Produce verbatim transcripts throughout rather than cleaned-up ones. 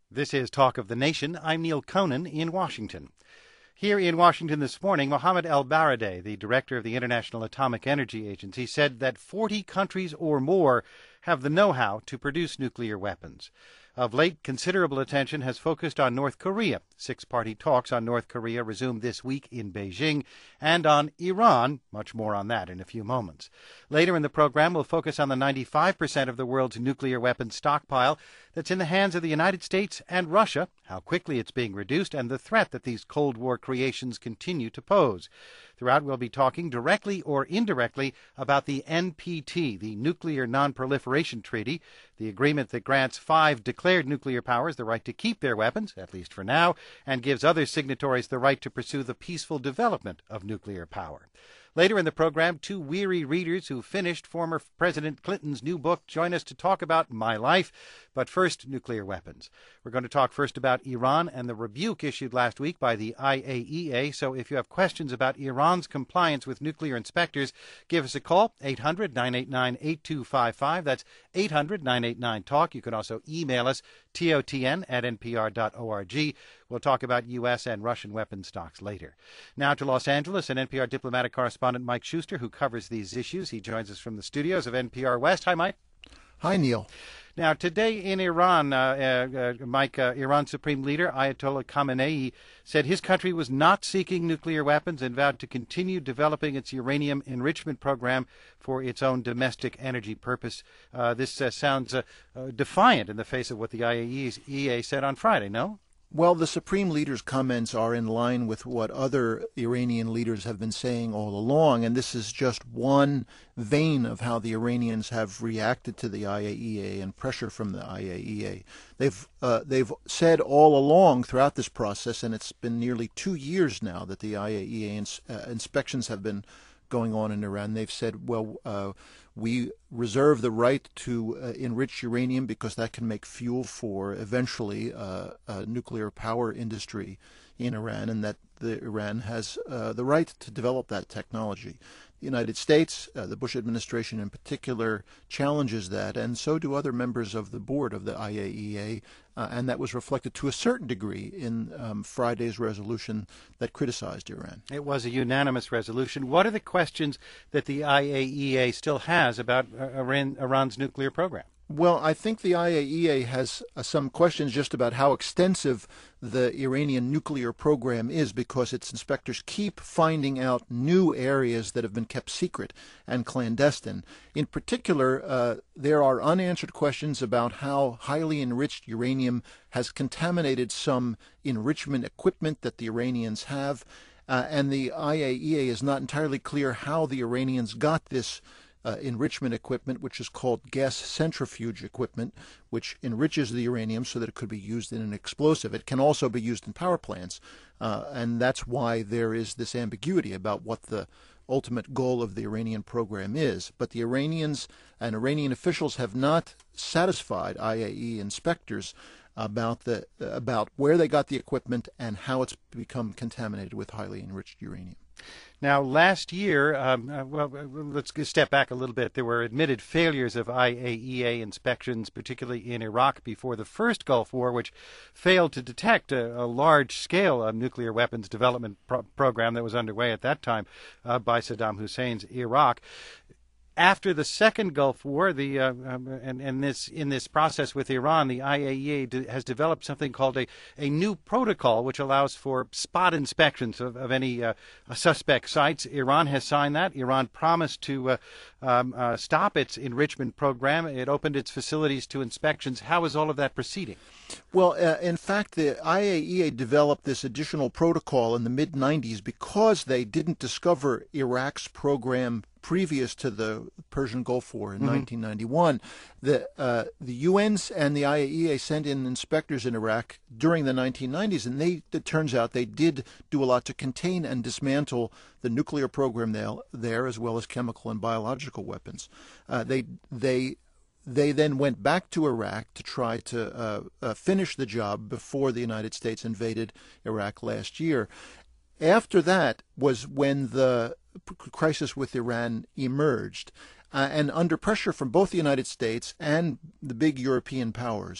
This is Talk of the Nation. I'm Neil Conan in Washington. Here in Washington this morning, Mohammed El-Baradei, the director of the International Atomic Energy Agency, said that forty countries or more have the know-how to produce nuclear weapons. Of late, considerable attention has focused on North Korea. Six-party talks on North Korea resumed this week in Beijing, and on Iran. Much more on that in a few moments. Later in the program, we'll focus on the ninety-five percent of the world's nuclear weapons stockpile that's in the hands of the United States and Russia, how quickly it's being reduced, and the threat that these Cold War creations continue to pose. Throughout, we'll be talking directly or indirectly about the N P T, the Nuclear Non-Proliferation Treaty, the agreement that grants five declared nuclear powers the right to keep their weapons, at least for now, and gives other signatories the right to pursue the peaceful development of nuclear power. Later in the program, two weary readers who finished former President Clinton's new book join us to talk about my life. But first, nuclear weapons. We're going to talk first about Iran and the rebuke issued last week by the I A E A. So if you have questions about Iran's compliance with nuclear inspectors, give us a call, eight hundred, nine eight nine, eight two five five. That's eight hundred, nine eight nine, talk. You can also email us, T O T N at N P R dot org. We'll talk about U S and Russian weapon stocks later. Now to Los Angeles and N P R diplomatic correspondent Mike Schuster, who covers these issues. He joins us from the studios of N P R West. Hi, Mike. Hi, Neil. Now, today in Iran, uh, uh, Mike, uh, Iran's Supreme Leader Ayatollah Khamenei said his country was not seeking nuclear weapons and vowed to continue developing its uranium enrichment program for its own domestic energy purpose. Uh, this uh, sounds uh, uh, defiant in the face of what the I A E A said on Friday, no? Well, the Supreme Leader's comments are in line with what other Iranian leaders have been saying all along, and this is just one vein of how the Iranians have reacted to the I A E A and pressure from the I A E A. They've uh, they've said all along throughout this process, and it's been nearly two years now that the I A E A ins- uh, inspections have been going on in Iran. They've said, well, uh, we reserve the right to uh, enrich uranium because that can make fuel for eventually uh, a nuclear power industry in Iran, and that the Iran has uh, the right to develop that technology. The United States, uh, the Bush administration in particular, challenges that, and so do other members of the board of the I A E A, uh, and that was reflected to a certain degree in um, Friday's resolution that criticized Iran. It was a unanimous resolution. What are the questions that the I A E A still has about uh, Iran, Iran's nuclear program? Well, I think the I A E A has uh, some questions just about how extensive the Iranian nuclear program is, because its inspectors keep finding out new areas that have been kept secret and clandestine. In particular, uh, there are unanswered questions about how highly enriched uranium has contaminated some enrichment equipment that the Iranians have, uh, and the I A E A is not entirely clear how the Iranians got this Uh, enrichment equipment, which is called gas centrifuge equipment, which enriches the uranium so that it could be used in an explosive. It can also be used in power plants, uh, and that's why there is this ambiguity about what the ultimate goal of the Iranian program is. But the Iranians and Iranian officials have not satisfied I A E A inspectors about the about where they got the equipment and how it's become contaminated with highly enriched uranium. Now, last year, um, uh, well, let's step back a little bit. There were admitted failures of I A E A inspections, particularly in Iraq before the first Gulf War, which failed to detect a, a large-scale uh, nuclear weapons development pro- program that was underway at that time uh, by Saddam Hussein's Iraq. After the second Gulf War, the uh, um, and, and this in this process with Iran, the I A E A de- has developed something called a, a new protocol, which allows for spot inspections of, of any uh, suspect sites. Iran has signed that. Iran promised to uh, um, uh, stop its enrichment program. It opened its facilities to inspections. How is all of that proceeding? Well, uh, in fact, the I A E A developed this additional protocol in the mid nineties because they didn't discover Iraq's program previous to the Persian Gulf War in mm-hmm. nineteen ninety-one. The uh, the U N's and the I A E A sent in inspectors in Iraq during the nineteen nineties, and they it turns out they did do a lot to contain and dismantle the nuclear program there, there as well as chemical and biological weapons. Uh, they they They then went back to Iraq to try to uh, uh, finish the job before the United States invaded Iraq last year. After that was when the crisis with Iran emerged. Uh, and under pressure from both the United States and the big European powers,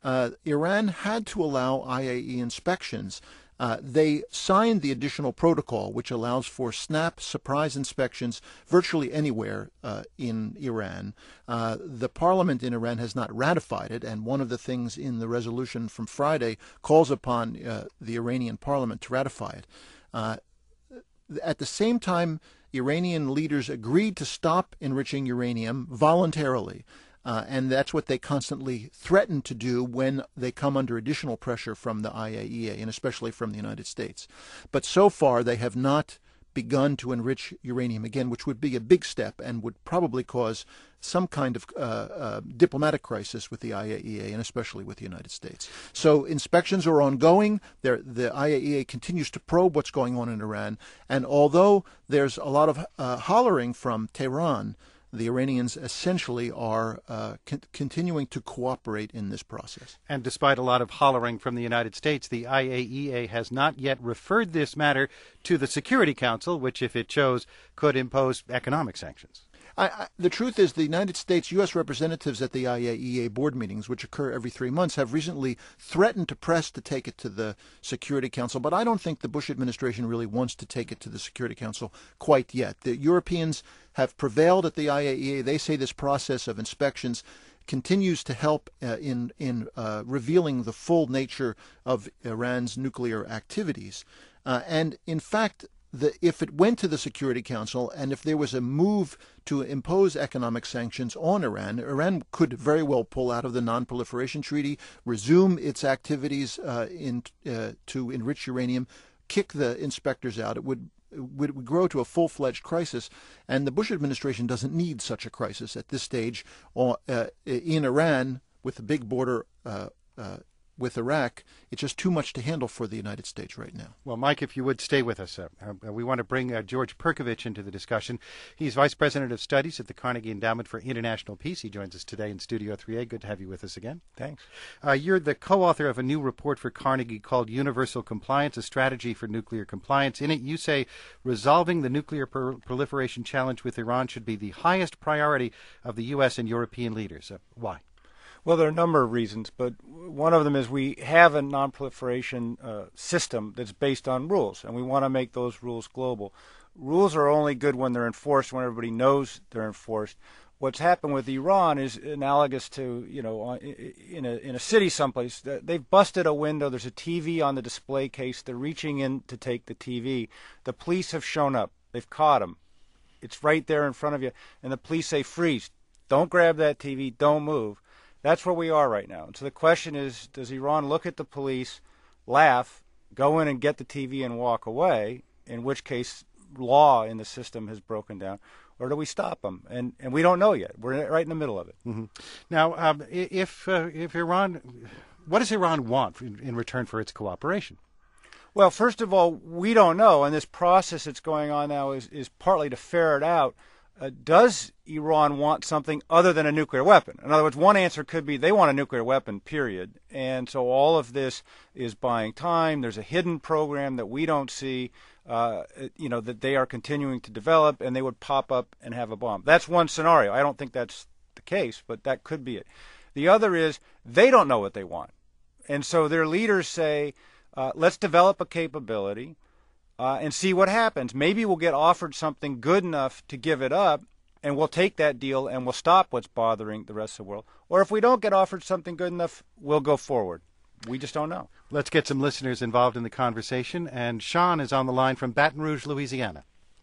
uh, Iran had to allow I A E A inspections. Uh, they signed the additional protocol, which allows for snap surprise inspections virtually anywhere uh, in Iran. Uh, the parliament in Iran has not ratified it, and one of the things in the resolution from Friday calls upon uh, the Iranian parliament to ratify it. Uh, at the same time, Iranian leaders agreed to stop enriching uranium voluntarily. Uh, and that's what they constantly threaten to do when they come under additional pressure from the I A E A, and especially from the United States. But so far, they have not begun to enrich uranium again, which would be a big step and would probably cause some kind of uh, uh, diplomatic crisis with the I A E A, and especially with the United States. So inspections are ongoing. They're, the I A E A continues to probe what's going on in Iran. And although there's a lot of uh, hollering from Tehran, the Iranians essentially are uh, con- continuing to cooperate in this process. And despite a lot of hollering from the United States, the I A E A has not yet referred this matter to the Security Council, which, if it chose, could impose economic sanctions. I, I, the truth is the United States U S representatives at the I A E A board meetings, which occur every three months, have recently threatened to press to take it to the Security Council. But I don't think the Bush administration really wants to take it to the Security Council quite yet. The Europeans have prevailed at the I A E A. They say this process of inspections continues to help uh, in, in uh, revealing the full nature of Iran's nuclear activities. Uh, and in fact, The, if it went to the Security Council and if there was a move to impose economic sanctions on Iran, Iran could very well pull out of the Non-Proliferation Treaty, resume its activities uh, in uh, to enrich uranium, kick the inspectors out. It would, would, would grow to a full-fledged crisis, and the Bush administration doesn't need such a crisis at this stage uh, in Iran with a big border uh, uh, with Iraq. It's just too much to handle for the United States right now. Well, Mike, if you would stay with us, uh, uh, we want to bring uh, George Perkovich into the discussion. He's Vice President of Studies at the Carnegie Endowment for International Peace. He joins us today in Studio three A. Good to have you with us again. Thanks. Uh, you're the co-author of a new report for Carnegie called Universal Compliance, a Strategy for Nuclear Compliance. In it, you say resolving the nuclear per- proliferation challenge with Iran should be the highest priority of the U S and European leaders. Uh, why? Well, there are a number of reasons, but one of them is we have a non-proliferation uh, system that's based on rules, and we want to make those rules global. Rules are only good when they're enforced, when everybody knows they're enforced. What's happened with Iran is analogous to, you know, in a in a city someplace. They've busted a window. There's a T V on the display case. They're reaching in to take the T V. The police have shown up. They've caught them. It's right there in front of you, and the police say, freeze. Don't grab that T V. Don't move. That's where we are right now. And so the question is, does Iran look at the police, laugh, go in and get the T V and walk away, in which case law in the system has broken down, or do we stop them? And and we don't know yet. We're right in the middle of it. Mm-hmm. Now, um, if uh, if Iran, what does Iran want in, in return for its cooperation? Well, first of all, we don't know, and this process that's going on now is, is partly to ferret out, uh, does Iran want something other than a nuclear weapon? In other words, one answer could be they want a nuclear weapon, period. And so all of this is buying time. There's a hidden program that we don't see, uh, you know, that they are continuing to develop, and they would pop up and have a bomb. That's one scenario. I don't think that's the case, but that could be it. The other is they don't know what they want. And so their leaders say, uh, let's develop a capability uh, and see what happens. Maybe we'll get offered something good enough to give it up, and we'll take that deal and we'll stop what's bothering the rest of the world. Or if we don't get offered something good enough, we'll go forward. We just don't know. Let's get some listeners involved in the conversation. And Sean is on the line from Baton Rouge, Louisiana.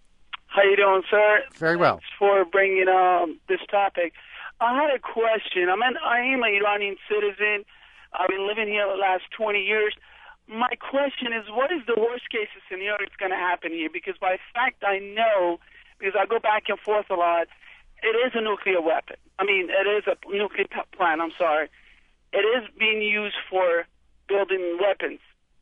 How you doing, sir? Very well. Thanks for bringing um, this topic. I had a question. I'm an, I am an Iranian citizen. I've been living here the last twenty years. My question is, what is the worst-case scenario that's going to happen here? Because by fact, I know, because I go back and forth a lot, it is a nuclear weapon. I mean, it is a nuclear plant, I'm sorry. It is being used for building weapons.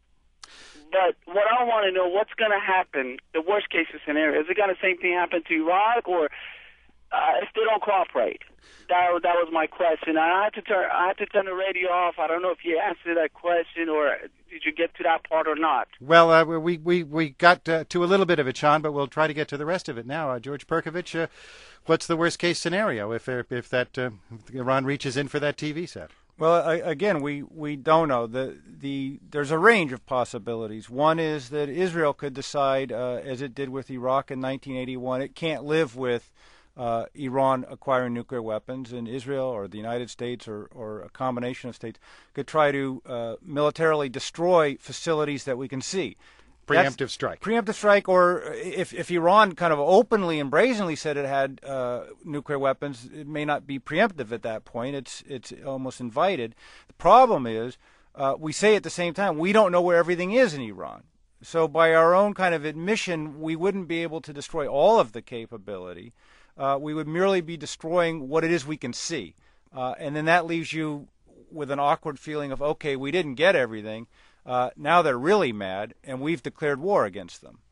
But what I want to know, what's going to happen, the worst-case scenario? Is it going to same thing happen to Iraq, or uh, if they don't cooperate? That, that was my question. I had to turn I had to turn the radio off. I don't know if you answered that question, or did you get to that part or not? Well, uh, we, we, we got uh, to a little bit of it, Sean, but we'll try to get to the rest of it now. Uh, George Perkovich, uh, what's the worst-case scenario if if that uh, if Iran reaches in for that T V set? Well, I, again, we, we don't know. The, the, there's a range of possibilities. One is that Israel could decide, uh, as it did with Iraq in nineteen eighty-one, it can't live with uh, Iran acquiring nuclear weapons, and Israel or the United States or, or a combination of states could try to uh, militarily destroy facilities that we can see. Preemptive That's, strike. Preemptive strike, or if, if Iran kind of openly and brazenly said it had uh, nuclear weapons, it may not be preemptive at that point. It's it's almost invited. The problem is, uh, we say at the same time, we don't know where everything is in Iran. So by our own kind of admission, we wouldn't be able to destroy all of the capability. Uh, we would merely be destroying what it is we can see. Uh, and then that leaves you with an awkward feeling of, okay, we didn't get everything. Uh, now they're really mad, and we've declared war against them.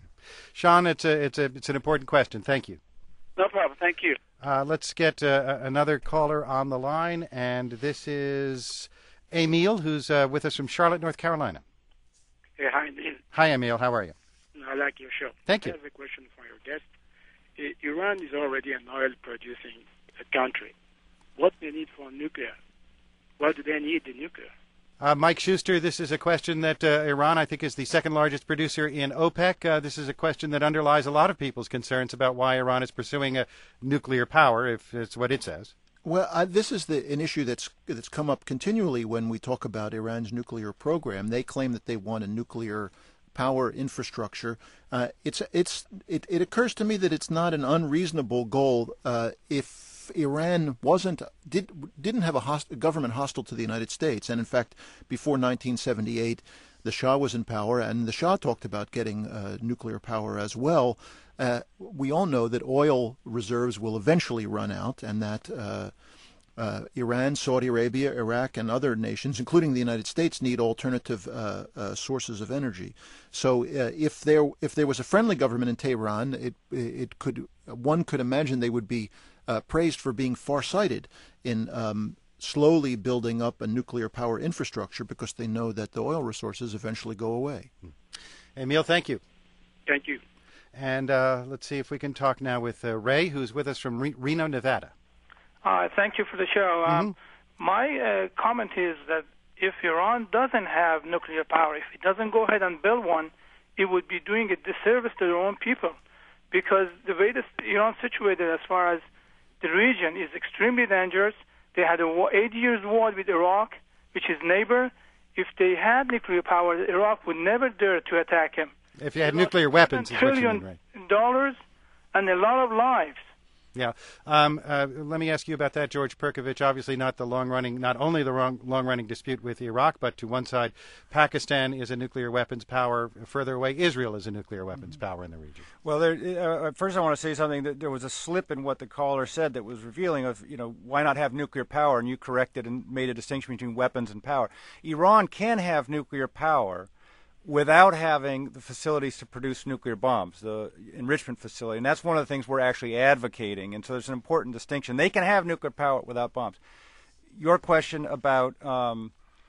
Sean, it's a it's a it's an important question. Thank you. No problem. Thank you. Uh, let's get uh, another caller on the line, and this is Emil, who's uh, with us from Charlotte, North Carolina. Hey, hi, Neil. Hi, Emil. How are you? I like your show. Thank you. I have a question for your guest. I- Iran is already an oil-producing country. What they need for nuclear? What do they need the nuclear? Uh, Mike Schuster, this is a question that uh, Iran, I think, is the second largest producer in OPEC. Uh, this is a question that underlies a lot of people's concerns about why Iran is pursuing a nuclear power, if it's what it says. Well, I, this is the, an issue that's that's come up continually when we talk about Iran's nuclear program. They claim that they want a nuclear power infrastructure. Uh, it's it's it, it occurs to me that it's not an unreasonable goal uh, if Iran wasn't did didn't have a, host, a government hostile to the United States, and in fact, before nineteen seventy-eight, the Shah was in power, and the Shah talked about getting uh, nuclear power as well. Uh, we all know that oil reserves will eventually run out, and that uh, uh, Iran, Saudi Arabia, Iraq, and other nations, including the United States, need alternative uh, uh, sources of energy. So, uh, if there if there was a friendly government in Tehran, it it could one could imagine they would be Uh, praised for being far-sighted in um, slowly building up a nuclear power infrastructure because they know that the oil resources eventually go away. Emil, thank you. Thank you. And uh, let's see if we can talk now with uh, Ray, who's with us from Re- Reno, Nevada. Uh, thank you for the show. Mm-hmm. Um, my uh, comment is that if Iran doesn't have nuclear power, if it doesn't go ahead and build one, it would be doing a disservice to their own people, because the way that Iran's situated as far as the region is extremely dangerous. They had a war, eight years war with Iraq, which is neighbor. If they had nuclear power, Iraq would never dare to attack him. If you had nuclear weapons, is what you mean, right? Dollars and a lot of lives. Yeah. Um, uh, let me ask you about that, George Perkovich. Obviously not the long-running, not only the wrong, long-running dispute with Iraq, but to one side, Pakistan is a nuclear weapons power. Further away, Israel is a nuclear weapons mm-hmm. power in the region. Well, there, uh, first I want to say something. That there was a slip in what the caller said that was revealing of, you know, why not have nuclear power? And you corrected and made a distinction between weapons and power. Iran can have nuclear power without having the facilities to produce nuclear bombs, the enrichment facility. And that's one of the things we're actually advocating. And so there's an important distinction. They can have nuclear power without bombs. Your question about um,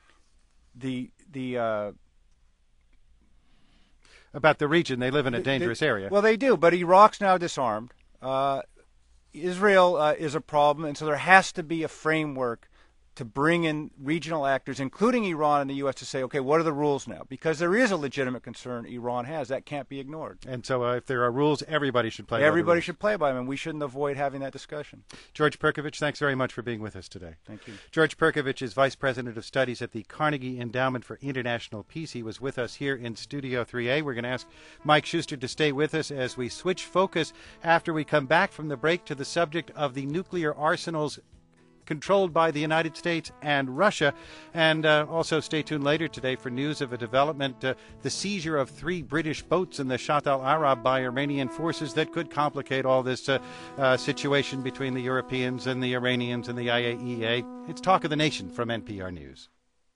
the the uh, about the region, they live in a dangerous they, area. Well, they do, but Iraq's now disarmed. Uh, Israel uh, is a problem, and so there has to be a framework to bring in regional actors, including Iran and the U S, to say, okay, what are the rules now? Because there is a legitimate concern Iran has. That can't be ignored. And so uh, if there are rules, everybody should play by Everybody the rules. should play by them, and we shouldn't avoid having that discussion. George Perkovich, thanks very much for being with us today. Thank you. George Perkovich is Vice President of Studies at the Carnegie Endowment for International Peace. He was with us here in Studio three A. We're going to ask Mike Schuster to stay with us as we switch focus after we come back from the break to the subject of the nuclear arsenals controlled by the United States and Russia. And uh, also stay tuned later today for news of a development, uh, the seizure of three British boats in the Shatt al-Arab by Iranian forces that could complicate all this uh, uh, situation between the Europeans and the Iranians and the I A E A. It's Talk of the Nation from N P R News.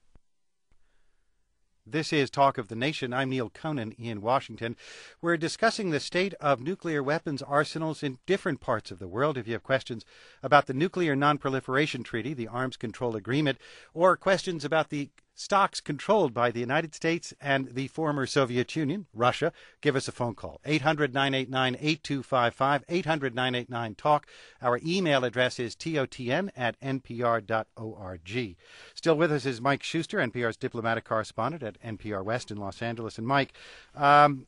This is Talk of the Nation. I'm Neil Conan in Washington. We're discussing the state of nuclear weapons arsenals in different parts of the world. If you have questions about the Nuclear Non-Proliferation Treaty, the Arms Control Agreement, or questions about the stocks controlled by the United States and the former Soviet Union, Russia, give us a phone call. eight hundred, nine eight nine, eight two five five, eight hundred, nine eight nine, talk. Our email address is totn at npr dot org. Still with us is Mike Schuster, N P R's diplomatic correspondent at N P R West in Los Angeles. And Mike, um,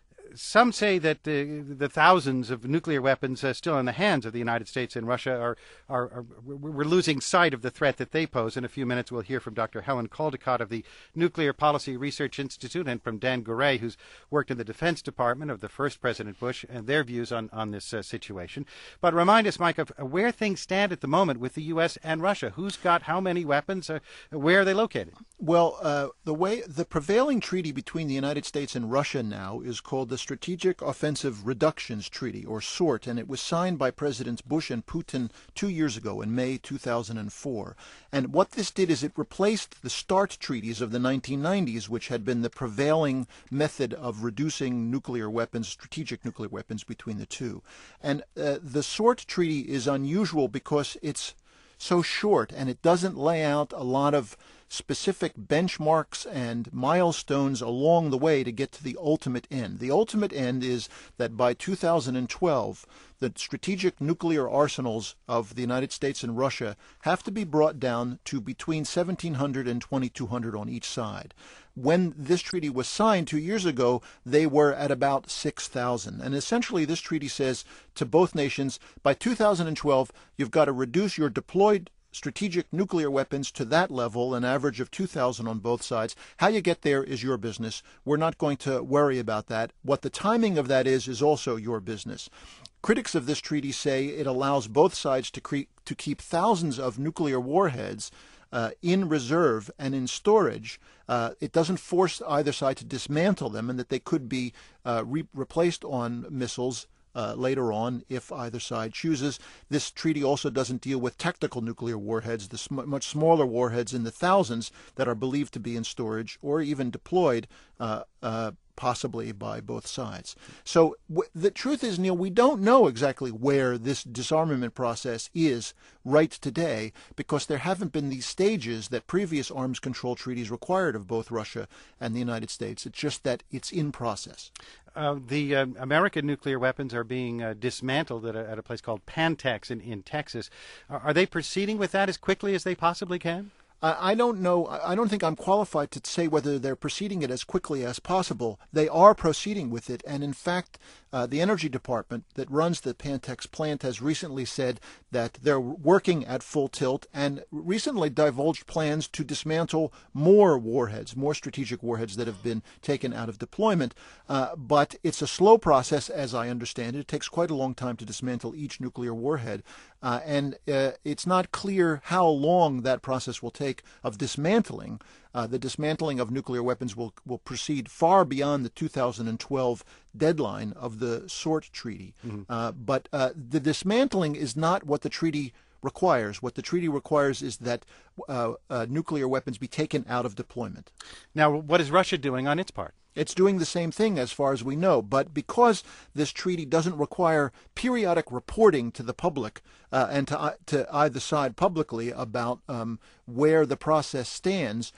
some say that the, the thousands of nuclear weapons uh, still in the hands of the United States and Russia are, are, are we're losing sight of the threat that they pose. In a few minutes, we'll hear from Doctor Helen Caldicott of the Nuclear Policy Research Institute and from Dan Gouret, who's worked in the Defense Department of the first President Bush, and their views on, on this uh, situation. But remind us, Mike, of where things stand at the moment with the U S and Russia. Who's got how many weapons? Uh, where are they located? Well, uh, the way the prevailing treaty between the United States and Russia now is called the Strategic Offensive Reductions Treaty, or SORT, and it was signed by Presidents Bush and Putin two years ago in May two thousand four. And what this did is it replaced the START treaties of the nineteen nineties, which had been the prevailing method of reducing nuclear weapons, strategic nuclear weapons, between the two. And uh, the SORT treaty is unusual because it's so short and it doesn't lay out a lot of specific benchmarks and milestones along the way to get to the ultimate end. The ultimate end is that by two thousand twelve, the strategic nuclear arsenals of the United States and Russia have to be brought down to between seventeen hundred and twenty-two hundred on each side. When this treaty was signed two years ago, they were at about six thousand. And essentially, this treaty says to both nations, by two thousand twelve, you've got to reduce your deployed strategic nuclear weapons to that level, an average of two thousand on both sides. How you get there is your business. We're not going to worry about that. What the timing of that is, is also your business. Critics of this treaty say it allows both sides to, cre- to keep thousands of nuclear warheads uh, in reserve and in storage. Uh, it doesn't force either side to dismantle them, and that they could be uh, re- replaced on missiles Uh, later on, if either side chooses. This treaty also doesn't deal with tactical nuclear warheads, the sm- much smaller warheads in the thousands that are believed to be in storage or even deployed, uh, uh, possibly by both sides. So w- the truth is, Neil, we don't know exactly where this disarmament process is right today, because there haven't been these stages that previous arms control treaties required of both Russia and the United States. It's just that it's in process. Uh, the uh, American nuclear weapons are being uh, dismantled at a, at a place called Pantex in, in Texas. Are, are they proceeding with that as quickly as they possibly can? I don't know. I don't think I'm qualified to say whether they're proceeding it as quickly as possible. They are proceeding with it. And in fact, uh, the Energy Department that runs the Pantex plant has recently said that they're working at full tilt and recently divulged plans to dismantle more warheads, more strategic warheads that have been taken out of deployment. Uh, but it's a slow process, as I understand it. It takes quite a long time to dismantle each nuclear warhead. Uh, and uh, it's not clear how long that process will take of dismantling. Uh, the dismantling of nuclear weapons will, will proceed far beyond the two thousand twelve deadline of the SORT treaty. Mm-hmm. Uh, but uh, the dismantling is not what the treaty requires. What the treaty requires is that uh, uh, nuclear weapons be taken out of deployment. Now, what is Russia doing on its part? It's doing the same thing as far as we know, but because this treaty doesn't require periodic reporting to the public uh, and to, uh, to either side publicly about um, where the process stands,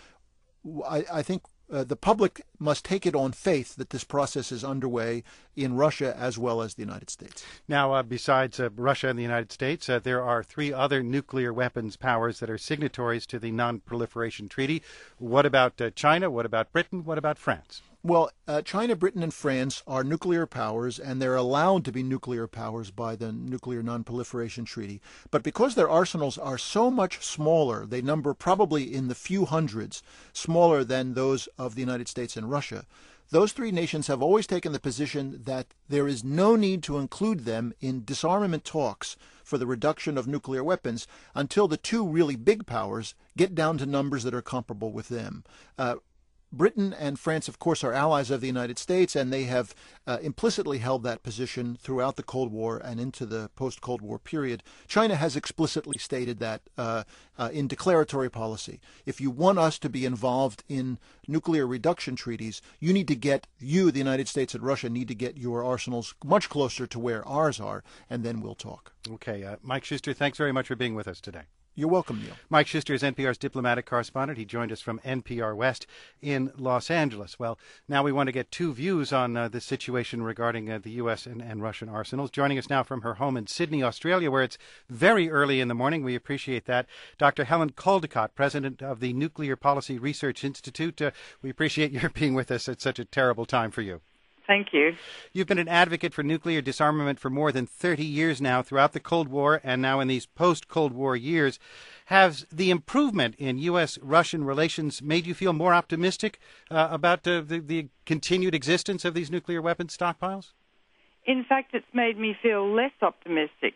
I, I think uh, the public must take it on faith that this process is underway in Russia as well as the United States. Now, uh, besides uh, Russia and the United States, uh, there are three other nuclear weapons powers that are signatories to the Non-Proliferation Treaty. What about uh, China? What about Britain? What about France? Well, uh, China, Britain, and France are nuclear powers, and they're allowed to be nuclear powers by the Nuclear Non-Proliferation Treaty. But because their arsenals are so much smaller, they number probably in the few hundreds, smaller than those of the United States and Russia, those three nations have always taken the position that there is no need to include them in disarmament talks for the reduction of nuclear weapons until the two really big powers get down to numbers that are comparable with them. Uh, Britain and France, of course, are allies of the United States, and they have uh, implicitly held that position throughout the Cold War and into the post-Cold War period. China has explicitly stated that uh, uh, in declaratory policy. If you want us to be involved in nuclear reduction treaties, you need to get, you, the United States and Russia, need to get your arsenals much closer to where ours are, and then we'll talk. Okay. Uh, Mike Schuster, thanks very much for being with us today. You're welcome, Neil. Mike Schuster is N P R's diplomatic correspondent. He joined us from N P R West in Los Angeles. Well, now we want to get two views on uh, this situation regarding uh, the U S and, and Russian arsenals. Joining us now from her home in Sydney, Australia, where it's very early in the morning. We appreciate that. Doctor Helen Caldicott, president of the Nuclear Policy Research Institute. Uh, we appreciate your being with us at such a terrible time for you. Thank you. You've been an advocate for nuclear disarmament for more than thirty years now, throughout the Cold War and now in these post-Cold War years. Has the improvement in U S Russian relations made you feel more optimistic uh, about uh, the, the continued existence of these nuclear weapons stockpiles? In fact, it's made me feel less optimistic.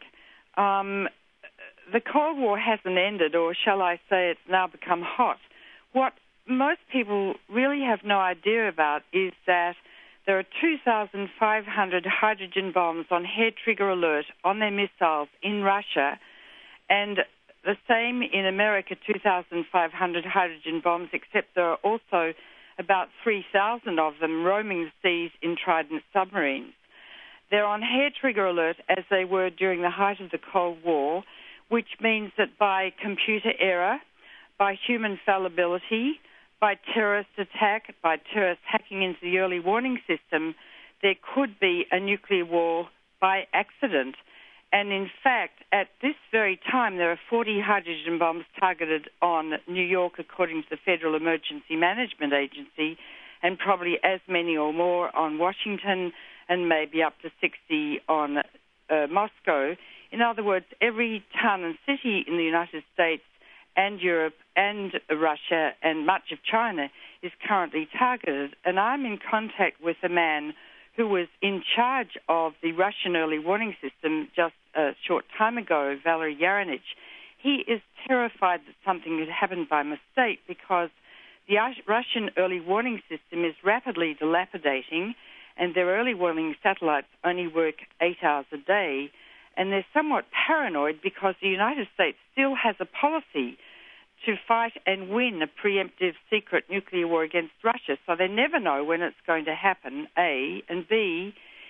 Um, the Cold War hasn't ended, or shall I say it's now become hot. What most people really have no idea about is that there are two thousand five hundred hydrogen bombs on hair trigger alert on their missiles in Russia, and the same in America, two thousand five hundred hydrogen bombs, except there are also about three thousand of them roaming the seas in Trident submarines. They're on hair trigger alert as they were during the height of the Cold War, which means that by computer error, by human fallibility, by terrorist attack, by terrorist hacking into the early warning system, there could be a nuclear war by accident. And in fact, at this very time, there are forty hydrogen bombs targeted on New York, according to the Federal Emergency Management Agency, and probably as many or more on Washington, and maybe up to sixty on uh, Moscow. In other words, every town and city in the United States and Europe and Russia and much of China is currently targeted. And I'm in contact with a man who was in charge of the Russian early warning system just a short time ago, Valery Yaranich. He is terrified that something had happened by mistake because the Russian early warning system is rapidly dilapidating, and their early warning satellites only work eight hours a day. And they're somewhat paranoid because the United States still has a policy to fight and win a preemptive secret nuclear war against Russia. So they never know when it's going to happen, A. And B,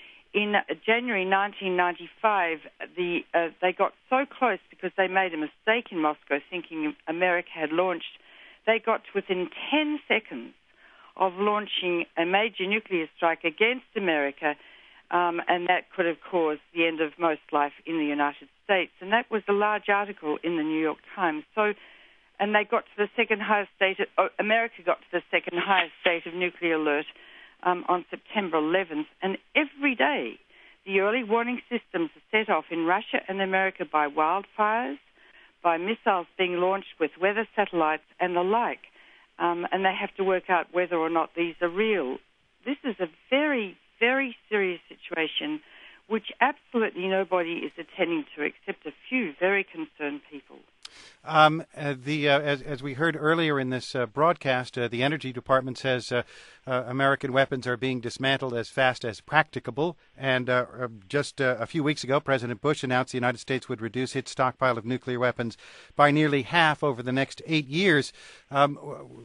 in January nineteen ninety-five, the, uh, they got so close because they made a mistake in Moscow thinking America had launched. They got to within ten seconds of launching a major nuclear strike against America, Um, and that could have caused the end of most life in the United States. And that was a large article in the New York Times. So, and they got to the second highest state, of, oh, America got to the second highest state of nuclear alert um, on September eleventh. And every day, the early warning systems are set off in Russia and America by wildfires, by missiles being launched with weather satellites and the like. Um, and they have to work out whether or not these are real. This is a very very serious situation which absolutely nobody is attending to except a few very concerned people. Um, uh, the uh, as, as we heard earlier in this uh, broadcast, uh, the Energy Department says uh, uh, American weapons are being dismantled as fast as practicable. And uh, uh, just uh, a few weeks ago, President Bush announced the United States would reduce its stockpile of nuclear weapons by nearly half over the next eight years. Um,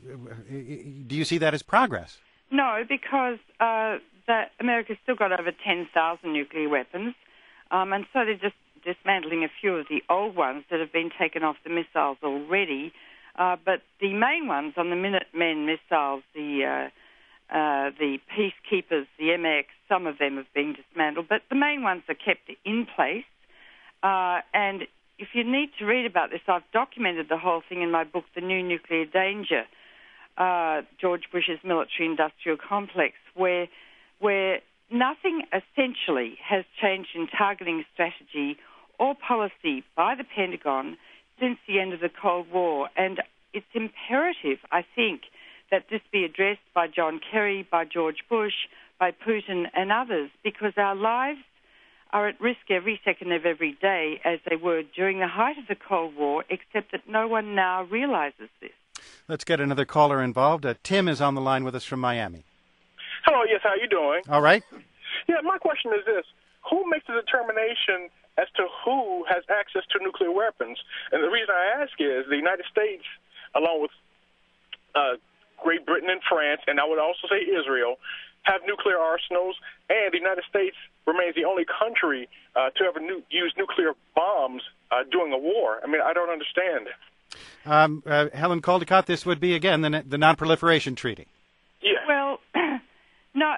do you see that as progress? No, because uh, that America's still got over ten thousand nuclear weapons, um, and so they're just dismantling a few of the old ones that have been taken off the missiles already. Uh, but the main ones on the Minutemen missiles, the uh, uh, the Peacekeepers, the M X, some of them have been dismantled, but the main ones are kept in place. Uh, and if you need to read about this, I've documented the whole thing in my book, The New Nuclear Danger, uh, George Bush's military-industrial complex, where where nothing essentially has changed in targeting strategy or policy by the Pentagon since the end of the Cold War. And it's imperative, I think, that this be addressed by John Kerry, by George Bush, by Putin and others, because our lives are at risk every second of every day, as they were during the height of the Cold War, except that no one now realizes this. Let's get another caller involved. Uh, Tim is on the line with us from Miami. Hello, yes, how are you doing? All right. Yeah, my question is this. Who makes the determination as to who has access to nuclear weapons? And the reason I ask is the United States, along with uh, Great Britain and France, and I would also say Israel, have nuclear arsenals, and the United States remains the only country uh, to ever nu- use nuclear bombs uh, during a war. I mean, I don't understand. Um, uh, Helen Caldicott, this would be, again, the, the Non-Proliferation Treaty. Yeah. Well, no,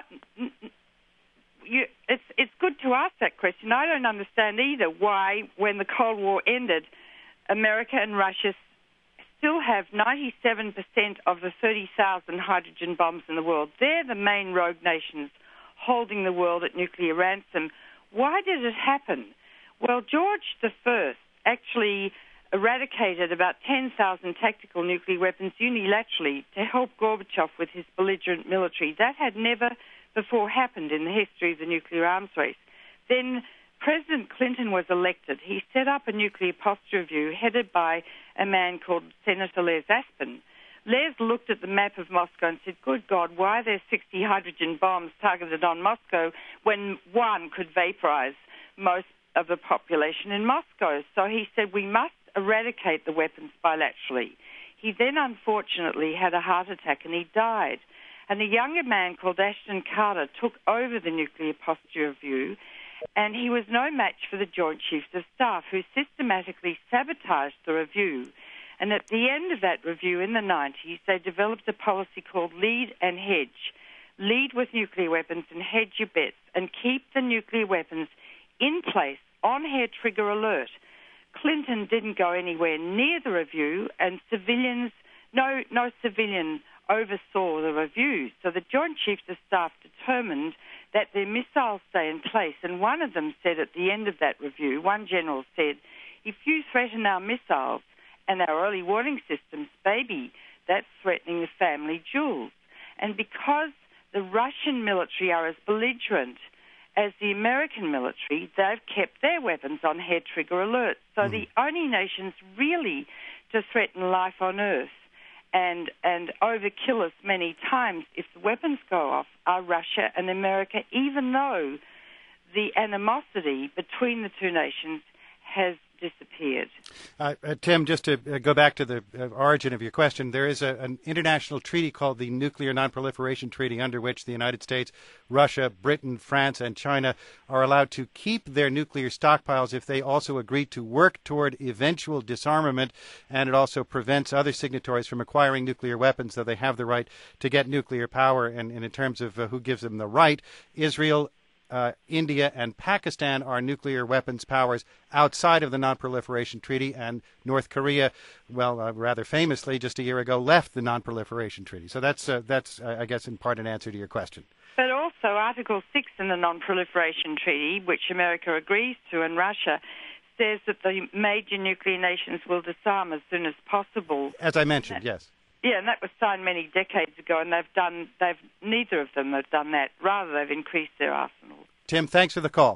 you, it's it's good to ask that question. I don't understand either why, when the Cold War ended, America and Russia still have ninety-seven percent of the thirty thousand hydrogen bombs in the world. They're the main rogue nations holding the world at nuclear ransom. Why did it happen? Well, George the First actually eradicated about ten thousand tactical nuclear weapons unilaterally to help Gorbachev with his belligerent military. That had never before happened in the history of the nuclear arms race. Then President Clinton was elected. He set up a nuclear posture review headed by a man called Senator Les Aspin. Les looked at the map of Moscow and said, good God, why are there sixty hydrogen bombs targeted on Moscow when one could vaporize most of the population in Moscow? So he said, we must eradicate the weapons bilaterally. He then, unfortunately, had a heart attack and he died. And a younger man called Ashton Carter took over the nuclear posture review, and he was no match for the Joint Chiefs of Staff, who systematically sabotaged the review. And at the end of that review in the nineties, they developed a policy called lead and hedge. Lead with nuclear weapons and hedge your bets, and keep the nuclear weapons in place on hair trigger alert. Clinton didn't go anywhere near the review, and civilians, no, no civilian oversaw the review. So the Joint Chiefs of Staff determined that their missiles stay in place. And one of them said at the end of that review, one general said, if you threaten our missiles and our early warning systems, baby, that's threatening the family jewels. And because the Russian military are as belligerent as the American military, they've kept their weapons on head trigger alert. So mm. the only nations really to threaten life on Earth and and overkill us many times if the weapons go off are Russia and America, even though the animosity between the two nations has disappeared. Uh, uh, Tim, just to uh, go back to the uh, origin of your question, there is a, an international treaty called the Nuclear Non-Proliferation Treaty, under which the United States, Russia, Britain, France, and China are allowed to keep their nuclear stockpiles if they also agree to work toward eventual disarmament, and it also prevents other signatories from acquiring nuclear weapons, though they have the right to get nuclear power. And, and in terms of uh, who gives them the right, Israel, Uh, India and Pakistan are nuclear weapons powers outside of the Non-Proliferation Treaty, and North Korea, well, uh, rather famously, just a year ago, left the Non-Proliferation Treaty. So that's, uh, that's uh, I guess, in part an answer to your question. But also Article six in the Non-Proliferation Treaty, which America agrees to, and Russia, says that the major nuclear nations will disarm as soon as possible. As I mentioned, yes. Yeah, and that was signed many decades ago, and they've done. They've neither of them have done that. Rather, they've increased their arsenal. Tim, thanks for the call.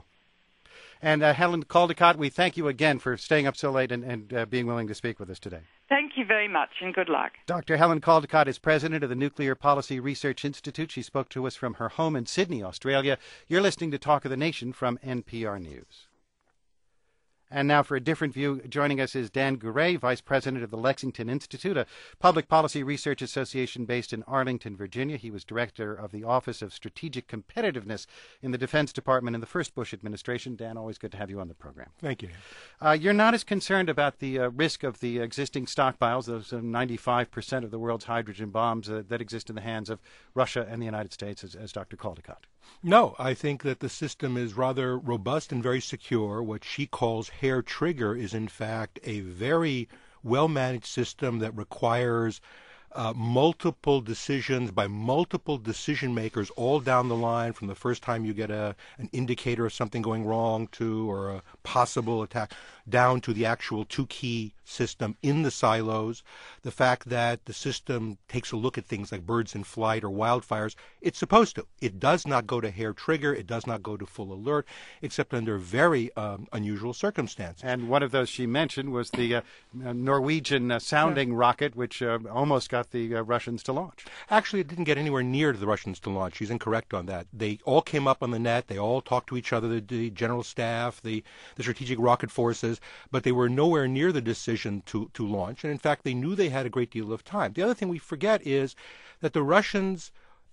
And uh, Helen Caldicott, we thank you again for staying up so late and, and uh, being willing to speak with us today. Thank you very much, and good luck. Doctor Helen Caldicott is president of the Nuclear Policy Research Institute. She spoke to us from her home in Sydney, Australia. You're listening to Talk of the Nation from N P R News. And now for a different view, joining us is Dan Gouret, Vice President of the Lexington Institute, a public policy research association based in Arlington, Virginia. He was Director of the Office of Strategic Competitiveness in the Defense Department in the first Bush administration. Dan, always good to have you on the program. Thank you. Uh, you're not as concerned about the uh, risk of the existing stockpiles, those uh, ninety-five percent of the world's hydrogen bombs uh, that exist in the hands of Russia and the United States, as, as Doctor Caldicott. No, I think that the system is rather robust and very secure. What she calls hair trigger is, in fact, a very well-managed system that requires uh, multiple decisions by multiple decision makers all down the line, from the first time you get a an indicator of something going wrong to, or a possible attack, down to the actual two-key system in the silos. The fact that the system takes a look at things like birds in flight or wildfires, it's supposed to. It does not go to hair trigger. It does not go to full alert, except under very um, unusual circumstances. And one of those she mentioned was the uh, Norwegian uh, sounding yeah. rocket, which uh, almost got the uh, Russians to launch. Actually, it didn't get anywhere near to the Russians to launch. She's incorrect on that. They all came up on the net. They all talked to each other, the, the general staff, the, the strategic rocket forces, but they were nowhere near the decision to, to launch. And in fact, they knew they had a great deal of time. The other thing we forget is that the Russians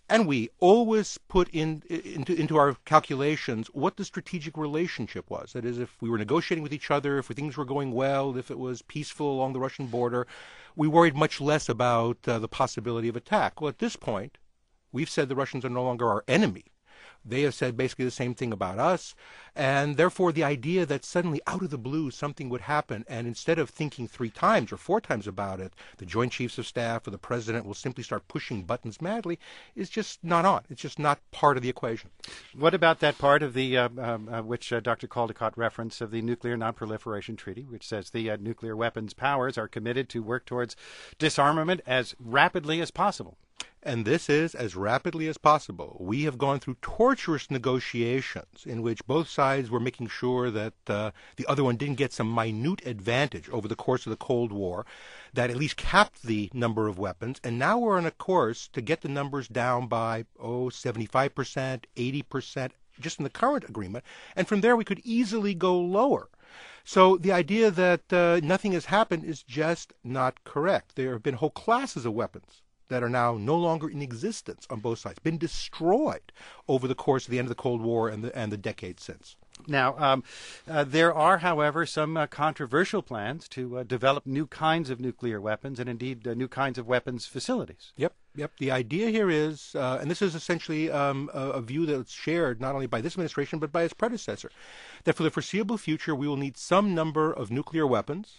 And we always put in, into, into our calculations what the strategic relationship was. That is, if we were negotiating with each other, if things were going well, if it was peaceful along the Russian border, we worried much less about uh, the possibility of attack. Well, at this point, we've said the Russians are no longer our enemy. They have said basically the same thing about us, and therefore the idea that suddenly out of the blue something would happen, and instead of thinking three times or four times about it, the Joint Chiefs of Staff or the President will simply start pushing buttons madly, is just not on. It's just not part of the equation. What about that part of the, uh, um, uh, which uh, Doctor Caldicott referenced, of the Nuclear Non-Proliferation Treaty, which says the uh, nuclear weapons powers are committed to work towards disarmament as rapidly as possible? And this is as rapidly as possible. We have gone through torturous negotiations in which both sides were making sure that uh, the other one didn't get some minute advantage over the course of the Cold War, that at least capped the number of weapons. And now we're on a course to get the numbers down by, oh, seventy-five percent, eighty percent, just in the current agreement. And from there we could easily go lower. So the idea that uh, nothing has happened is just not correct. There have been whole classes of weapons that are now no longer in existence on both sides, been destroyed over the course of the end of the Cold War and the, and the decades since. Now, um, uh, there are, however, some uh, controversial plans to uh, develop new kinds of nuclear weapons and indeed uh, new kinds of weapons facilities. Yep, yep. The idea here is, uh, and this is essentially um, a, a view that's shared not only by this administration but by its predecessor, that for the foreseeable future we will need some number of nuclear weapons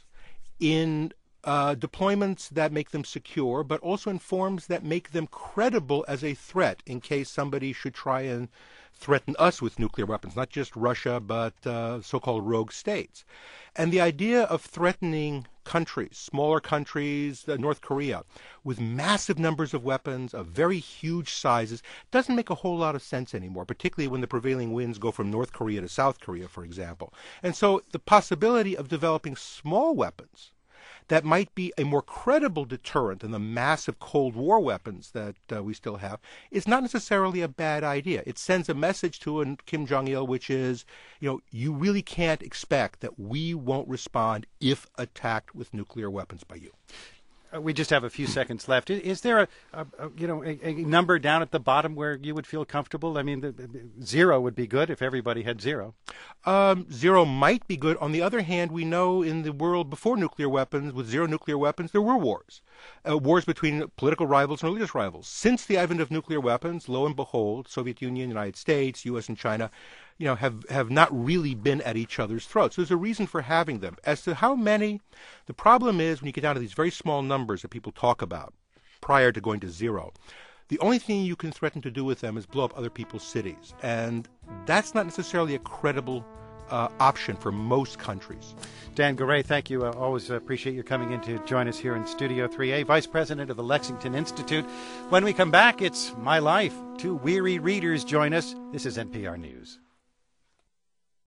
in Uh, deployments that make them secure, but also in forms that make them credible as a threat in case somebody should try and threaten us with nuclear weapons, not just Russia, but uh, so-called rogue states. And the idea of threatening countries, smaller countries, uh, North Korea, with massive numbers of weapons of very huge sizes doesn't make a whole lot of sense anymore, particularly when the prevailing winds go from North Korea to South Korea, for example. And so the possibility of developing small weapons that might be a more credible deterrent than the massive Cold War weapons that uh, we still have is not necessarily a bad idea. It sends a message to uh, Kim Jong-il, which is, you know, you really can't expect that we won't respond if attacked with nuclear weapons by you. Uh, we just have a few seconds left. Is, is there a, a, a you know a, a number down at the bottom where you would feel comfortable? I mean, the, the, zero would be good if everybody had zero. Um, zero might be good. On the other hand, we know in the world before nuclear weapons, with zero nuclear weapons, there were wars. Uh, wars between political rivals and religious rivals. Since the advent of nuclear weapons, lo and behold, Soviet Union, United States, U S and China, you know, have, have not really been at each other's throats. There's a reason for having them. As to how many, the problem is when you get down to these very small numbers that people talk about prior to going to zero, the only thing you can threaten to do with them is blow up other people's cities. And that's not necessarily a credible uh, option for most countries. Dan Garay, thank you. I uh, always appreciate you coming in to join us here in Studio three A, Vice President of the Lexington Institute. When we come back, it's My Life. Two weary readers join us. This is N P R News.